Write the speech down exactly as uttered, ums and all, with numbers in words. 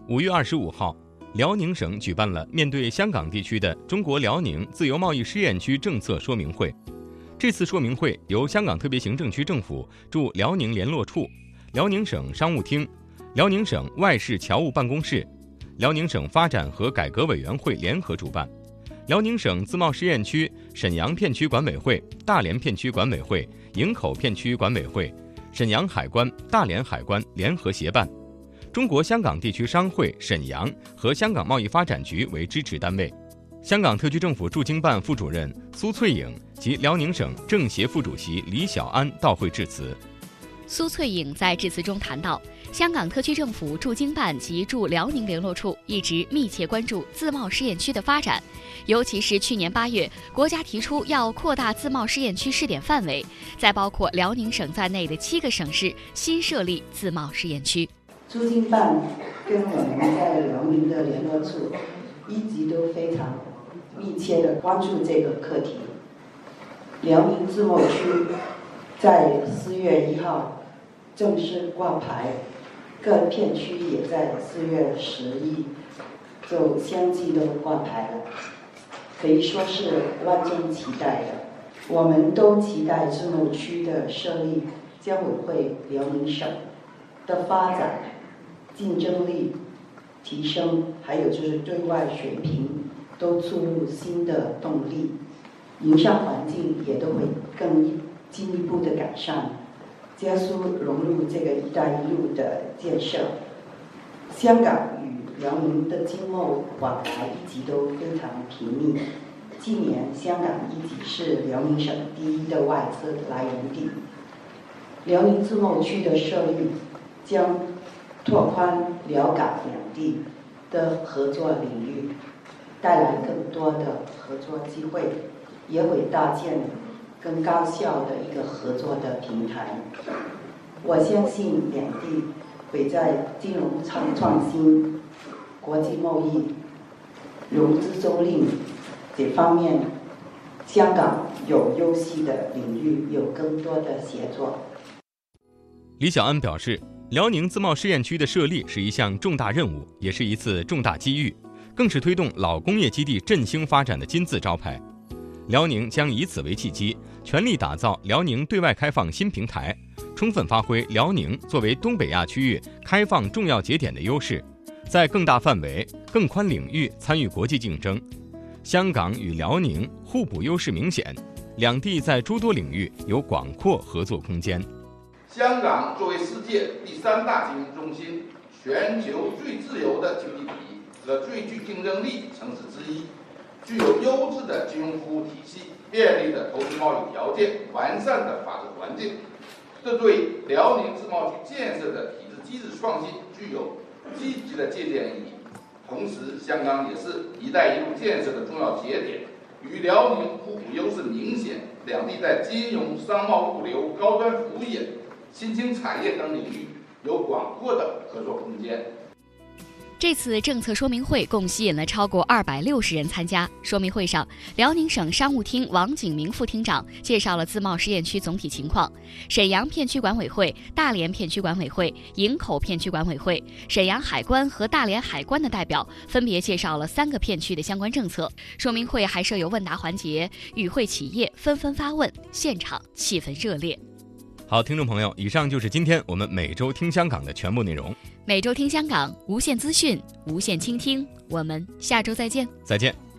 五月二十五号，辽宁省举办了面对香港地区的中国辽宁自由贸易试验区政策说明会。这次说明会由香港特别行政区政府驻辽宁联络处、辽宁省商务厅、辽宁省外事侨务办公室、辽宁省发展和改革委员会联合主办，辽宁省自贸试验区沈阳片区管委会、大连片区管委会、营口片区管委会、沈阳海关、大连海关联合协办，中国香港地区商会沈阳和香港贸易发展局为支持单位。香港特区政府驻京办副主任苏翠颖及辽宁省政协副主席李小安到会致辞。 苏翠颖在致辞中谈到，香港特区政府驻京办及驻辽宁联络处一直密切关注自贸试验区的发展，尤其是去年八月，国家提出要扩大自贸试验区试点范围，在包括辽宁省在内的七个省市新设立自贸试验区。 驻京办跟我们在辽宁的联络处一直都非常密切地关注这个课题。辽宁自贸区在四月一号正式挂牌，各片区也在四月十一就相继都挂牌了，可以说是万众期待的。我们都期待自贸区的设立将会为辽宁省的发展、竞争力提升，还有就是对外水平都注入新的动力，营商环境也都会更进一步的改善，加速融入这个“一带一路”的建设。香港与辽宁的经贸往来一直都非常频密，近年香港一直是辽宁省第一的外资来源地。辽宁自贸区的设立将拓宽辽港两地的合作领域，带来更多的合作机会，也会搭建更高效的一个合作的平台。我相信两地会在金融创创新、国际贸易、融资租赁这方面，香港有优势的领域有更多的协作。 李小安表示，辽宁自贸试验区的设立是一项重大任务，也是一次重大机遇，更是推动老工业基地振兴发展的金字招牌。辽宁将以此为契机，全力打造辽宁对外开放新平台，充分发挥辽宁作为东北亚区域开放重要节点的优势，在更大范围、更宽领域参与国际竞争。香港与辽宁互补优势明显，两地在诸多领域有广阔合作空间。 香港作为世界第三大金融中心、全球最自由的经济体和最具竞争力城市之一，具有优质的金融服务体系、便利的投资贸易条件、完善的法治环境，这对辽宁自贸区建设的体制机制创新具有积极的借鉴意义。同时，香港也是“一带一路”建设的重要节点，与辽宁互补优势明显，两地在金融、商贸、物流、高端服务业、新兴产业等领域有广阔的合作空间。 这次政策说明会共吸引了超过二百六十人参加。说明会上，辽宁省商务厅王景明副厅长介绍了自贸试验区总体情况，沈阳片区管委会、大连片区管委会、营口片区管委会、沈阳海关和大连海关的代表分别介绍了三个片区的相关政策。说明会还设有问答环节，与会企业纷纷发问，现场气氛热烈。 好，听众朋友，以上就是今天我们每周听香港的全部内容。 每周听香港，无限资讯，无限倾听，我们下周再见。 再见。